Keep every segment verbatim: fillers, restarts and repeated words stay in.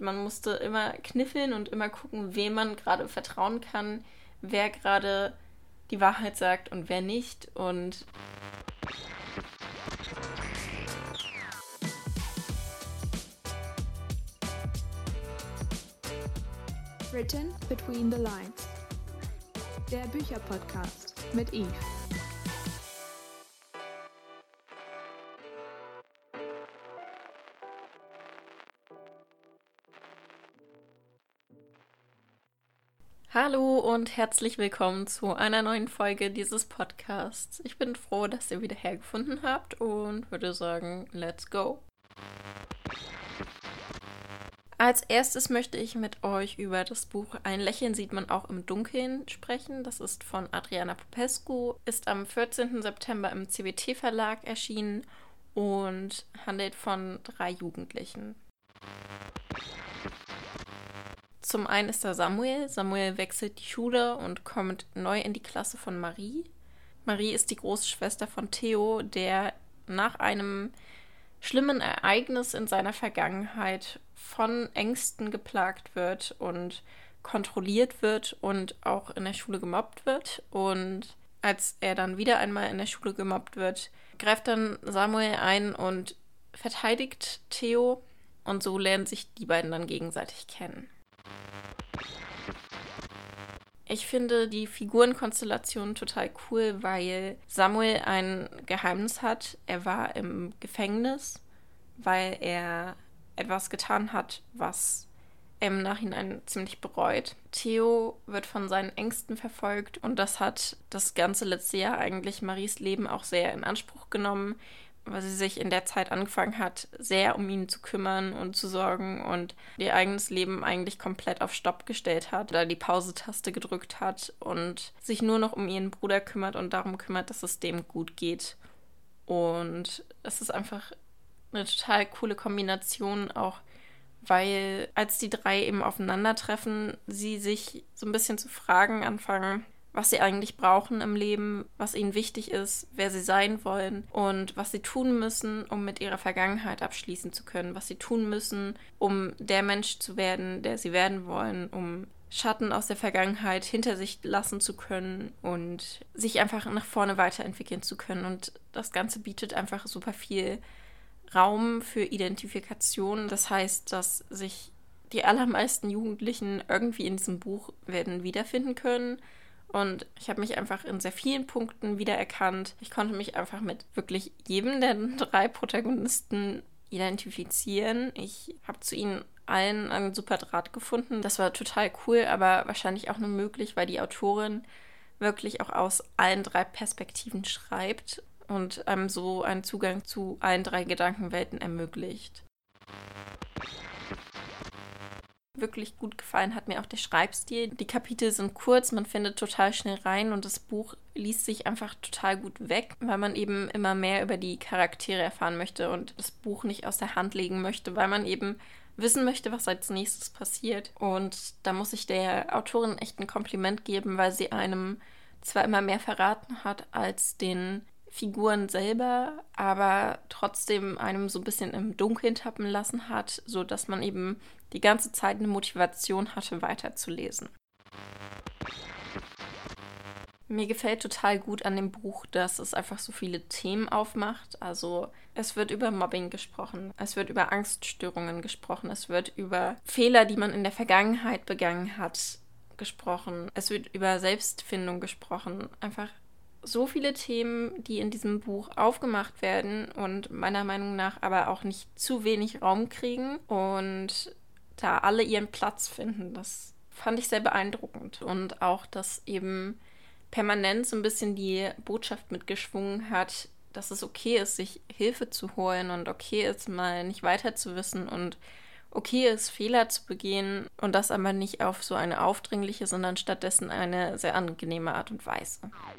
Man musste immer kniffeln und immer gucken, wem man gerade vertrauen kann, wer gerade die Wahrheit sagt und wer nicht. Und Written Between the Lines. Der Bücherpodcast mit Eve. Hallo und herzlich willkommen zu einer neuen Folge dieses Podcasts. Ich bin froh, dass ihr wieder hergefunden habt und würde sagen, let's go. Als erstes möchte ich mit euch über das Buch Ein Lächeln sieht man auch im Dunkeln sprechen. Das ist von Adriana Popescu, ist am vierzehnten September im C B T Verlag erschienen und handelt von drei Jugendlichen. Zum einen ist da Samuel. Samuel wechselt die Schule und kommt neu in die Klasse von Marie. Marie ist die große Schwester von Theo, der nach einem schlimmen Ereignis in seiner Vergangenheit von Ängsten geplagt wird und kontrolliert wird und auch in der Schule gemobbt wird. Und als er dann wieder einmal in der Schule gemobbt wird, greift dann Samuel ein und verteidigt Theo. Und so lernen sich die beiden dann gegenseitig kennen. Ich finde die Figurenkonstellation total cool, weil Samuel ein Geheimnis hat. Er war im Gefängnis, weil er etwas getan hat, was er im Nachhinein ziemlich bereut. Theo wird von seinen Ängsten verfolgt und das hat das ganze letzte Jahr eigentlich Maries Leben auch sehr in Anspruch genommen, weil sie sich in der Zeit angefangen hat, sehr um ihn zu kümmern und zu sorgen und ihr eigenes Leben eigentlich komplett auf Stopp gestellt hat, da die Pause-Taste gedrückt hat und sich nur noch um ihren Bruder kümmert und darum kümmert, dass es dem gut geht. Und es ist einfach eine total coole Kombination, auch weil als die drei eben aufeinandertreffen, sie sich so ein bisschen zu fragen anfangen, was sie eigentlich brauchen im Leben, was ihnen wichtig ist, wer sie sein wollen und was sie tun müssen, um mit ihrer Vergangenheit abschließen zu können, was sie tun müssen, um der Mensch zu werden, der sie werden wollen, um Schatten aus der Vergangenheit hinter sich lassen zu können und sich einfach nach vorne weiterentwickeln zu können. Und das Ganze bietet einfach super viel Raum für Identifikation. Das heißt, dass sich die allermeisten Jugendlichen irgendwie in diesem Buch werden wiederfinden können. Und ich habe mich einfach in sehr vielen Punkten wiedererkannt. Ich konnte mich einfach mit wirklich jedem der drei Protagonisten identifizieren. Ich habe zu ihnen allen einen super Draht gefunden. Das war total cool, aber wahrscheinlich auch nur möglich, weil die Autorin wirklich auch aus allen drei Perspektiven schreibt und einem so einen Zugang zu allen drei Gedankenwelten ermöglicht. Wirklich gut gefallen hat mir auch der Schreibstil. Die Kapitel sind kurz, man findet total schnell rein und das Buch liest sich einfach total gut weg, weil man eben immer mehr über die Charaktere erfahren möchte und das Buch nicht aus der Hand legen möchte, weil man eben wissen möchte, was als nächstes passiert. Und da muss ich der Autorin echt ein Kompliment geben, weil sie einem zwar immer mehr verraten hat als den Figuren selber, aber trotzdem einem so ein bisschen im Dunkeln tappen lassen hat, sodass man eben die ganze Zeit eine Motivation hatte, weiterzulesen. Mir gefällt total gut an dem Buch, dass es einfach so viele Themen aufmacht. Also es wird über Mobbing gesprochen, es wird über Angststörungen gesprochen, es wird über Fehler, die man in der Vergangenheit begangen hat, gesprochen. Es wird über Selbstfindung gesprochen. Einfach so viele Themen, die in diesem Buch aufgemacht werden und meiner Meinung nach aber auch nicht zu wenig Raum kriegen und da alle ihren Platz finden. Das fand ich sehr beeindruckend. Und auch, dass eben permanent so ein bisschen die Botschaft mitgeschwungen hat, dass es okay ist, sich Hilfe zu holen und okay ist, mal nicht weiter zu wissen und okay ist, Fehler zu begehen und das aber nicht auf so eine aufdringliche, sondern stattdessen eine sehr angenehme Art und Weise.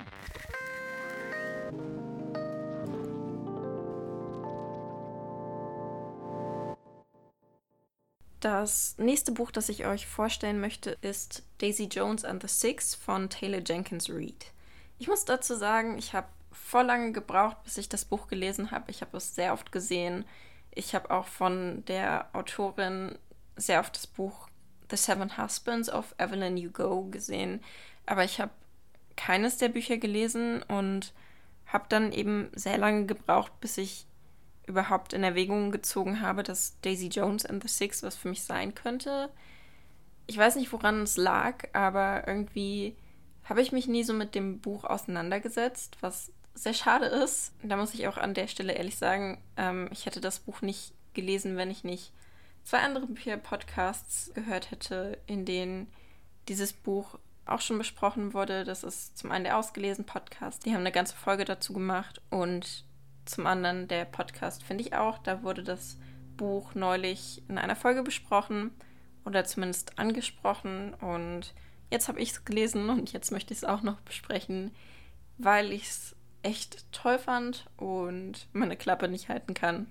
Das nächste Buch, das ich euch vorstellen möchte, ist Daisy Jones and the Six von Taylor Jenkins Reid. Ich muss dazu sagen, ich habe voll lange gebraucht, bis ich das Buch gelesen habe. Ich habe es sehr oft gesehen. Ich habe auch von der Autorin sehr oft das Buch The Seven Husbands of Evelyn Hugo gesehen, aber ich habe keines der Bücher gelesen und habe dann eben sehr lange gebraucht, bis ich überhaupt in Erwägung gezogen habe, dass Daisy Jones and the Six was für mich sein könnte. Ich weiß nicht, woran es lag, aber irgendwie habe ich mich nie so mit dem Buch auseinandergesetzt, was sehr schade ist. Da muss ich auch an der Stelle ehrlich sagen, ähm, ich hätte das Buch nicht gelesen, wenn ich nicht zwei andere Bücher-Podcasts gehört hätte, in denen dieses Buch auch schon besprochen wurde. Das ist zum einen der Ausgelesen-Podcast, die haben eine ganze Folge dazu gemacht, und zum anderen der Podcast Finde ich auch. Da wurde das Buch neulich in einer Folge besprochen oder zumindest angesprochen, und jetzt habe ich es gelesen und jetzt möchte ich es auch noch besprechen, weil ich es echt toll fand und meine Klappe nicht halten kann.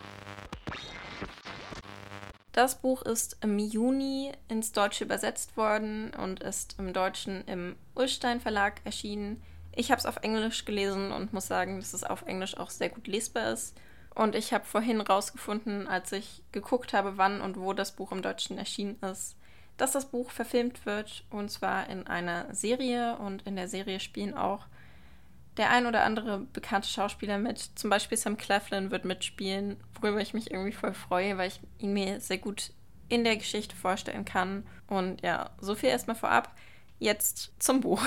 Das Buch ist im Juni ins Deutsche übersetzt worden und ist im Deutschen im Ullstein Verlag erschienen. Ich habe es auf Englisch gelesen und muss sagen, dass es auf Englisch auch sehr gut lesbar ist. Und ich habe vorhin rausgefunden, als ich geguckt habe, wann und wo das Buch im Deutschen erschienen ist, dass das Buch verfilmt wird, und zwar in einer Serie. Und in der Serie spielen auch der ein oder andere bekannte Schauspieler mit. Zum Beispiel Sam Claflin wird mitspielen, worüber ich mich irgendwie voll freue, weil ich ihn mir sehr gut in der Geschichte vorstellen kann. Und ja, so viel erstmal vorab. Jetzt zum Buch.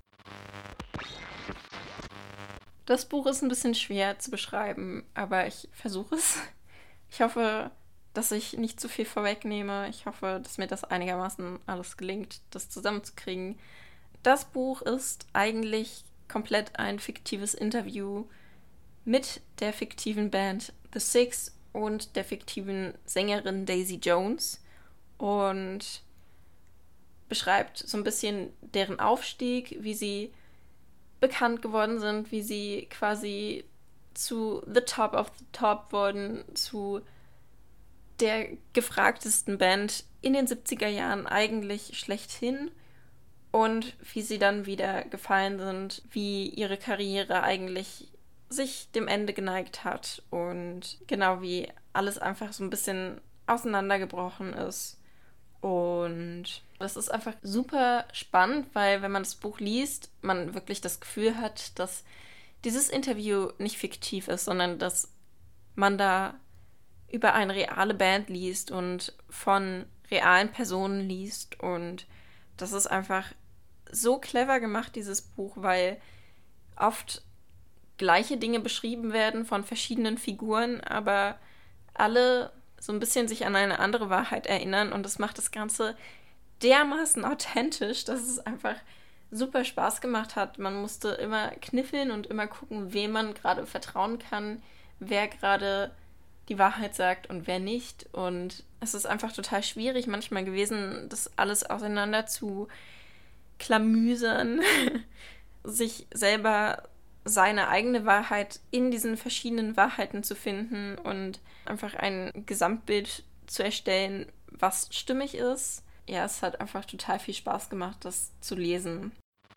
Das Buch ist ein bisschen schwer zu beschreiben, aber ich versuche es. Ich hoffe, dass ich nicht zu viel vorwegnehme. Ich hoffe, dass mir das einigermaßen alles gelingt, das zusammenzukriegen. Das Buch ist eigentlich komplett ein fiktives Interview mit der fiktiven Band The Six und der fiktiven Sängerin Daisy Jones und beschreibt so ein bisschen deren Aufstieg, wie sie bekannt geworden sind, wie sie quasi zu The Top of the Top wurden, zu der gefragtesten Band in den siebziger Jahren eigentlich schlechthin, und wie sie dann wieder gefallen sind, wie ihre Karriere eigentlich sich dem Ende geneigt hat und genau wie alles einfach so ein bisschen auseinandergebrochen ist. Und das ist einfach super spannend, weil wenn man das Buch liest, man wirklich das Gefühl hat, dass dieses Interview nicht fiktiv ist, sondern dass man da über eine reale Band liest und von realen Personen liest. Und das ist einfach so clever gemacht, dieses Buch, weil oft gleiche Dinge beschrieben werden von verschiedenen Figuren, aber alle so ein bisschen sich an eine andere Wahrheit erinnern, und das macht das Ganze dermaßen authentisch, dass es einfach super Spaß gemacht hat. Man musste immer kniffeln und immer gucken, wem man gerade vertrauen kann, wer gerade die Wahrheit sagt und wer nicht. Und es ist einfach total schwierig manchmal gewesen, das alles auseinander zu klamüsern, sich selber seine eigene Wahrheit in diesen verschiedenen Wahrheiten zu finden und einfach ein Gesamtbild zu erstellen, was stimmig ist. Ja, es hat einfach total viel Spaß gemacht, das zu lesen.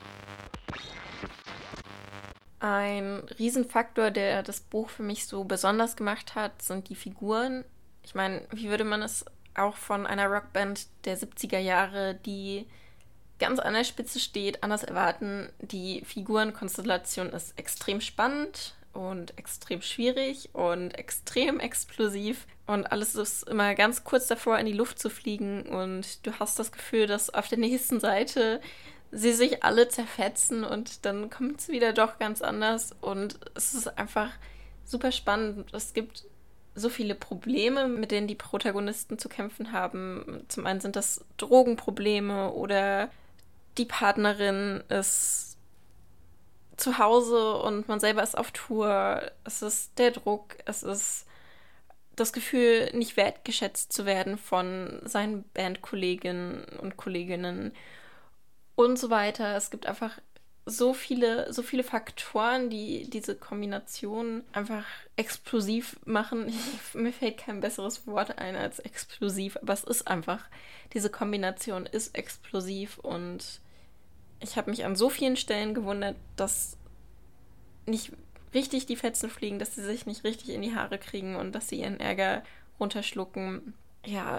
Ein Riesenfaktor, der das Buch für mich so besonders gemacht hat, sind die Figuren. Ich meine, wie würde man es auch von einer Rockband der siebziger Jahre, die ganz an der Spitze steht, anders erwarten? Die Figurenkonstellation ist extrem spannend und extrem schwierig und extrem explosiv, und alles ist immer ganz kurz davor, in die Luft zu fliegen, und du hast das Gefühl, dass auf der nächsten Seite sie sich alle zerfetzen und dann kommt es wieder doch ganz anders, und es ist einfach super spannend. Es gibt so viele Probleme, mit denen die Protagonisten zu kämpfen haben. Zum einen sind das Drogenprobleme, oder die Partnerin ist zu Hause und man selber ist auf Tour. Es ist der Druck, es ist das Gefühl, nicht wertgeschätzt zu werden von seinen Bandkolleginnen und Kolleginnen und so weiter. Es gibt einfach so viele, so viele Faktoren, die diese Kombination einfach explosiv machen. Ich, mir fällt kein besseres Wort ein als explosiv, aber es ist einfach, diese Kombination ist explosiv, und ich habe mich an so vielen Stellen gewundert, dass nicht richtig die Fetzen fliegen, dass sie sich nicht richtig in die Haare kriegen und dass sie ihren Ärger runterschlucken. Ja,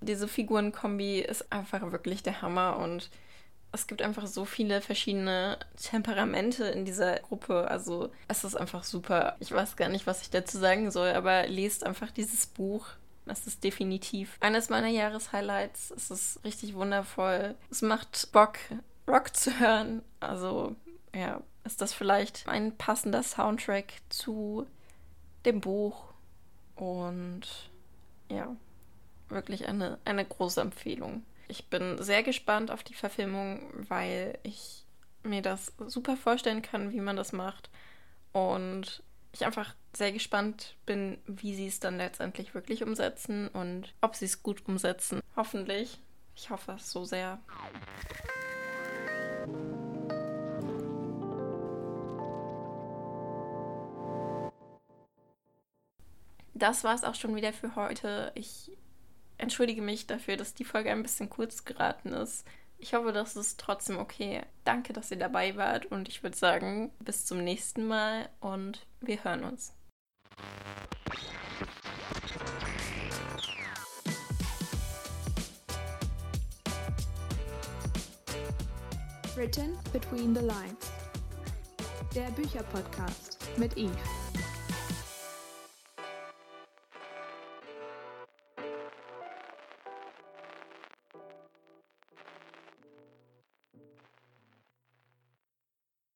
Diese Figurenkombi ist einfach wirklich der Hammer und es gibt einfach so viele verschiedene Temperamente in dieser Gruppe. Also es ist einfach super. Ich weiß gar nicht, was ich dazu sagen soll, aber lest einfach dieses Buch. Das ist definitiv eines meiner Jahreshighlights. Es ist richtig wundervoll. Es macht Bock, Rock zu hören. Also ja, ist das vielleicht ein passender Soundtrack zu dem Buch. Und ja, wirklich eine, eine große Empfehlung. Ich bin sehr gespannt auf die Verfilmung, weil ich mir das super vorstellen kann, wie man das macht. Und ich einfach sehr gespannt bin, wie sie es dann letztendlich wirklich umsetzen und ob sie es gut umsetzen. Hoffentlich. Ich hoffe es so sehr. Das war es auch schon wieder für heute. Ich entschuldige mich dafür, dass die Folge ein bisschen kurz geraten ist. Ich hoffe, das ist trotzdem okay. Danke, dass ihr dabei wart und ich würde sagen, bis zum nächsten Mal und wir hören uns. Written Between the Lines. Der Bücherpodcast mit Eve.